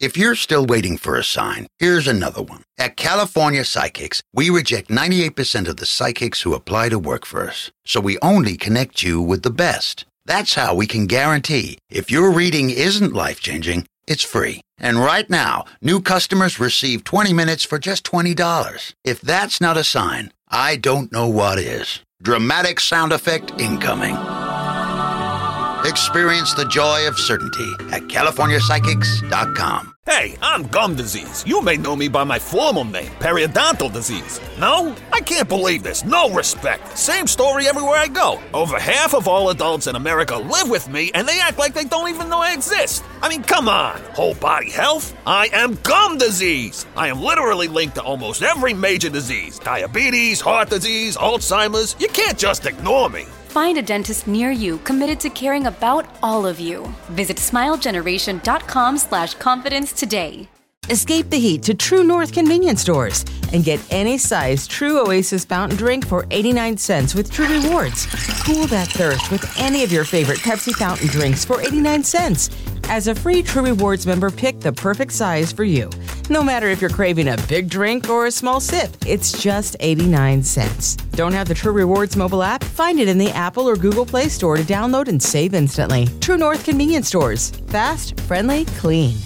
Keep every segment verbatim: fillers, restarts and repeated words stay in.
If you're still waiting for a sign, here's another one. At California Psychics, we reject ninety-eight percent of the psychics who apply to work for us. So we only connect you with the best. That's how we can guarantee if your reading isn't life-changing, it's free. And right now, new customers receive twenty minutes for just twenty dollars. If that's not a sign, I don't know what is. Dramatic sound effect incoming. Experience the joy of certainty at California Psychics dot com. Hey, I'm gum disease. You may know me by my formal name, periodontal disease. No? I can't believe this. No respect. Same story everywhere I go. Over half of all adults in America live with me, and they act like they don't even know I exist. I mean, come on. Whole body health? I am gum disease. I am literally linked to almost every major disease. Diabetes, heart disease, Alzheimer's. You can't just ignore me. Find a dentist near you committed to caring about all of you. Visit smilegeneration.com slash confidence today. Escape the heat to True North convenience stores and get any size True Oasis fountain drink for eighty-nine cents with True Rewards. Cool that thirst with any of your favorite Pepsi fountain drinks for eighty-nine cents. As a free True Rewards member, pick the perfect size for you. No matter if you're craving a big drink or a small sip, it's just eighty-nine cents. Don't have the True Rewards mobile app? Find it in the Apple or Google Play Store to download and save instantly. True North convenience stores. Fast, friendly, clean.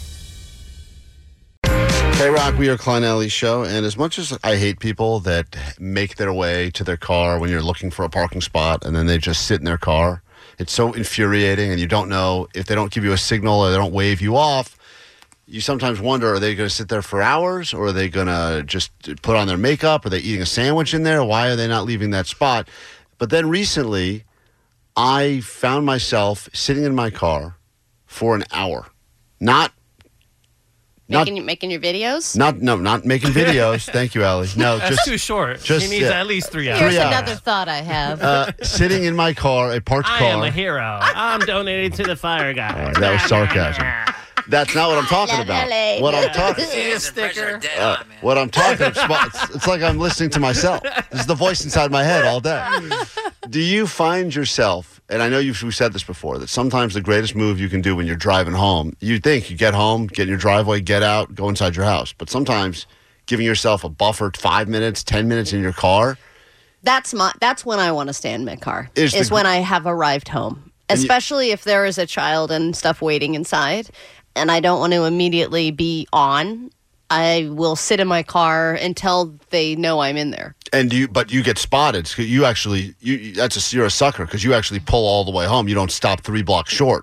Hey Rock, we are Klein Alley Show, and as much as I hate people that make their way to their car when you're looking for a parking spot and then they just sit in their car, it's so infuriating, and you don't know if they don't give you a signal or they don't wave you off. You sometimes wonder, are they going to sit there for hours, or are they going to just put on their makeup? Are they eating a sandwich in there? Why are they not leaving that spot? But then recently, I found myself sitting in my car for an hour. Not Making, not, making your videos? Not no, not making videos. Thank you, Allie. No, That's just too short. Just, he needs yeah. at least three hours. Here's Three another hours. thought I have. Uh, sitting in my car, a parked I car. am a hero. I'm donating to the fire guy. Uh, that was sarcasm. That's not what I'm talking about. What I'm talking See a sticker. uh, what I'm talking about, it's, it's like I'm listening to myself. This is the voice inside my head all day. Do you find yourself, and I know you've we've said this before, that sometimes the greatest move you can do when you're driving home, you think you get home, get in your driveway, get out, go inside your house. But sometimes giving yourself a buffered five minutes, ten minutes in your car. That's my. That's when I want to stay in my car. Is Is, the- when I have arrived home, especially if there is a child and stuff waiting inside, and I don't want to immediately be on. I will sit in my car until they know I'm in there. And you, but you get spotted. So you actually, you that's a you're a sucker because you actually pull all the way home. You don't stop three blocks short.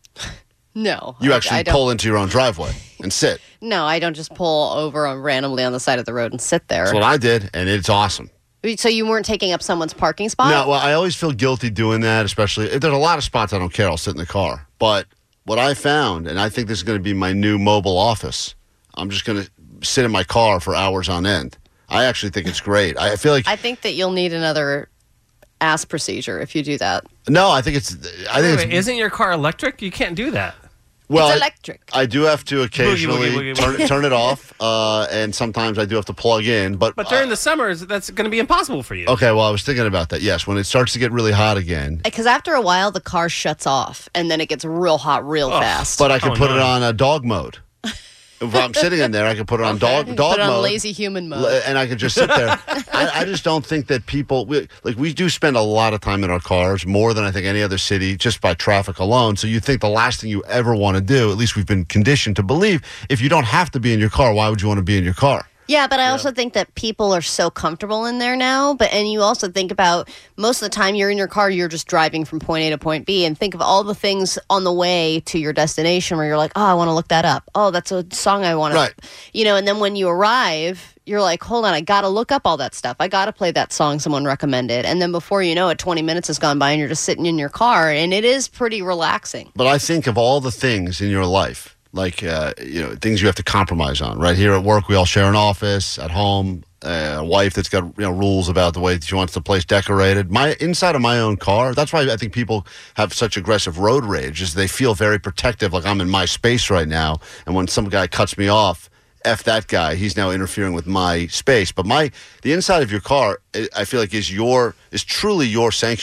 No, You I- actually I don't- pull into your own driveway and sit. No, I don't just pull over on, randomly on the side of the road and sit there. That's what I did, and it's awesome. So you weren't taking up someone's parking spot? No, well, I always feel guilty doing that, especially if there's a lot of spots I don't care. I'll sit in the car. But what I found, and I think this is going to be my new mobile office, I'm just going to sit in my car for hours on end. I actually think it's great. I feel like I think that you'll need another ass procedure if you do that. no, I think it's. I Wait, think wait, it's. isn't your car electric? You can't do that. Well, It's I- electric. I, do have to occasionally Boogie, boogie, boogie, turn, boogie. turn it off, uh, and sometimes I do have to plug in. But But during uh, the summers, that's going to be impossible for you. okay, well, I was thinking about that. Yes, when it starts to get really hot again, Because after a while, the car shuts off, and then it gets real hot real fast. but I can Oh, put it no. on a dog mode. If I'm sitting in there, I can put it on dog dog Put it on mode. lazy human mode. L- and I could just sit there. I, I just don't think that people we, like we do spend a lot of time in our cars, more than I think any other city, just by traffic alone. So you think the last thing you ever want to do, at least we've been conditioned to believe, if you don't have to be in your car, why would you want to be in your car? Yeah, but I also think that people are so comfortable in there now. But and you also think about most of the time you're in your car, you're just driving from point A to point B, and think of all the things on the way to your destination where you're like, oh, I want to look that up. Oh, that's a song I want Right. to, you know. And then when you arrive, you're like, hold on, I got to look up all that stuff. I got to play that song someone recommended. And then before you know it, twenty minutes has gone by, and you're just sitting in your car, and it is pretty relaxing. But I think of all the things in your life, like uh, you know, things you have to compromise on. Right here at work, we all share an office. At home, uh, a wife that's got you know rules about the way that she wants the place decorated. My inside of my own car. That's why I think people have such aggressive road rage. Is they feel very protective, like I'm in my space right now. And when some guy cuts me off, F that guy. He's now interfering with my space. But my the inside of your car, I feel like is your is truly your sanctuary.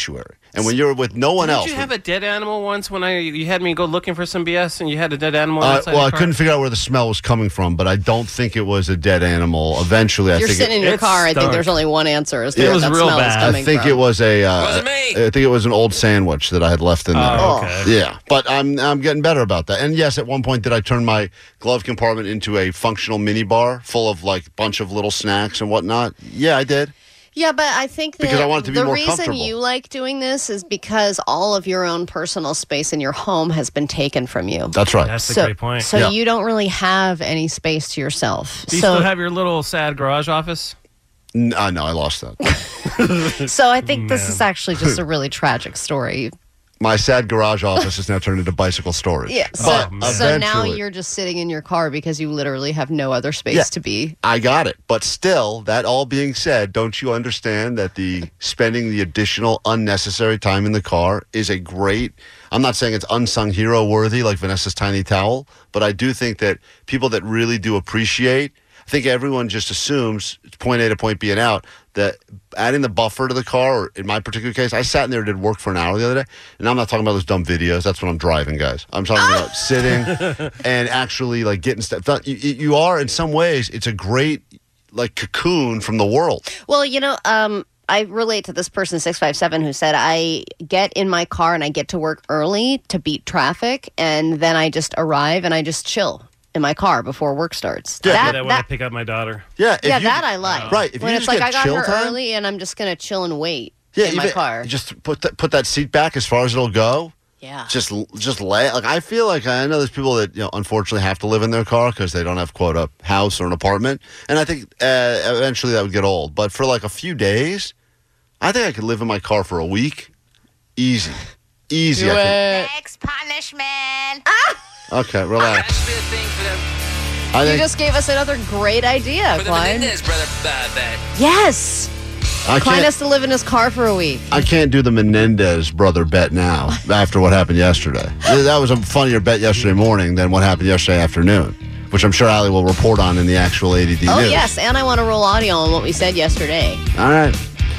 And when you're with no one Did else. you have a dead animal once when I you had me go looking for some B S and you had a dead animal Uh, outside well, the I car? couldn't figure out where the smell was coming from, but I don't think it was a dead animal. Eventually, I You're think sitting it, in your It car. I think stunk. there's only one answer as to It where was that real smell is bad. coming I think from. it was a. Uh, Wasn't me. I think it was an old sandwich that I had left in there. Oh, okay. Yeah, but I'm I'm getting better about that. And yes, at one point did I turn my glove compartment into a functional mini bar full of like bunch of little snacks and whatnot? Yeah, I did. Yeah, but I think that Because I want it to be the more reason comfortable. you like doing this is because all of your own personal space in your home has been taken from you. That's right. That's a so, great point. So Yeah. you don't really have any space to yourself. Do you so, still have your little sad garage office? N- uh, no, I lost that. so I think this Man. is actually just a really tragic story. My sad garage office has now turned into bicycle storage. Yeah. So, But man. so now eventually- you're just sitting in your car because you literally have no other space Yeah. to be. I got it. But still, that all being said, don't you understand that the spending the additional unnecessary time in the car is a great, I'm not saying it's unsung hero worthy like Vanessa's tiny towel, but I do think that people that really do appreciate, I think everyone just assumes it's point A to point B and out, that adding the buffer to the car, or in my particular case, I sat in there and did work for an hour the other day, and I'm not talking about those dumb videos. That's when I'm driving, guys. I'm talking about sitting and actually like getting stuff done. You, you are, in some ways, it's a great like cocoon from the world. Well, you know, um, I relate to this person, six five seven, who said, I get in my car and I get to work early to beat traffic, and then I just arrive and I just chill in my car before work starts. Yeah. I do that, that when I that, pick up my daughter. Yeah, if yeah, you- that I like. Right, if when you it's just like get I got chill her time- early and I'm just going to chill and wait yeah, in my even- car. Just put that, put that seat back as far as it'll go. Yeah. Just just lay. Like I feel like I know there's people that you know unfortunately have to live in their car because they don't have quote a house or an apartment, and I think uh, eventually that would get old. But for like a few days, I think I could live in my car for a week, easy, easy. Do I could- it. Next punishment. Okay, relax. That should be a thing for them. I You think just gave us another great idea, For the Klein. Menendez brother uh, bet. Yes. I Klein can't. has to live in his car for a week. I can't do the Menendez brother bet now after what happened yesterday. That was a funnier bet yesterday morning than what happened yesterday afternoon, which I'm sure Allie will report on in the actual A D D Oh, news. yes. And I want to roll audio on what we said yesterday. All right.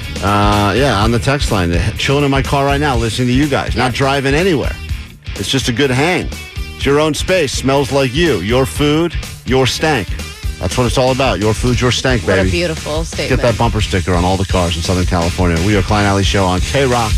Uh, yeah, on the text line, chilling in my car right now, listening to you guys, not Yep. driving anywhere. It's just a good hang. It's your own space, smells like you. Your food, your stank. That's what it's all about. Your food, your stank, What baby. a beautiful Get statement. that bumper sticker on all the cars in Southern California. We are Klein Alley Show on K-Rock.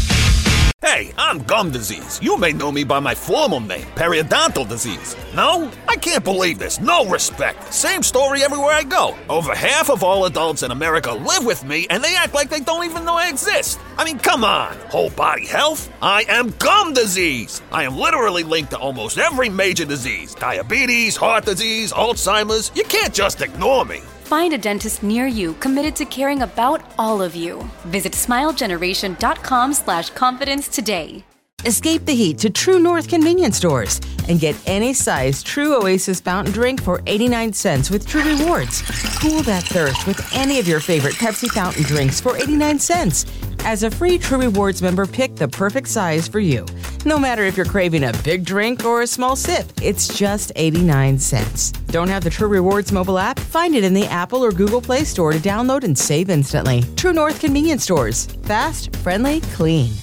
Hey, I'm gum disease. You may know me by my formal name, periodontal disease. No? I can't believe this. No respect. Same story everywhere I go. Over half of all adults in America live with me, and they act like they don't even know I exist. I mean, come on. Whole body health? I am gum disease. I am literally linked to almost every major disease. Diabetes, heart disease, Alzheimer's. You can't just ignore me. Find a dentist near you committed to caring about all of you. Visit smilegeneration.com slash confidence today. Escape the heat to True North convenience stores and get any size True Oasis fountain drink for eighty-nine cents with True Rewards. Cool that thirst with any of your favorite Pepsi fountain drinks for eighty-nine cents. As a free True Rewards member, pick the perfect size for you. No matter if you're craving a big drink or a small sip, it's just eighty-nine cents. Don't have the True Rewards mobile app? Find it in the Apple or Google Play Store to download and save instantly. True North convenience stores. Fast, friendly, clean.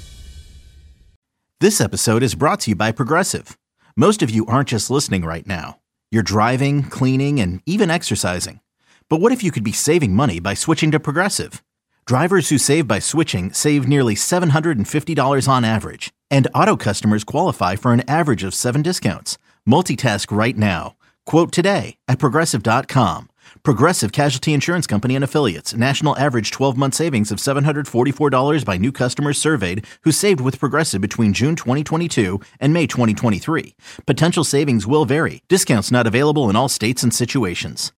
This episode is brought to you by Progressive. Most of you aren't just listening right now. You're driving, cleaning, and even exercising. But what if you could be saving money by switching to Progressive? Drivers who save by switching save nearly seven hundred fifty dollars on average. And auto customers qualify for an average of seven discounts. Multitask right now. Quote today at Progressive dot com. Progressive Casualty Insurance Company and Affiliates. National average twelve-month savings of seven hundred forty-four dollars by new customers surveyed who saved with Progressive between June twenty twenty-two and May twenty twenty-three. Potential savings will vary. Discounts not available in all states and situations.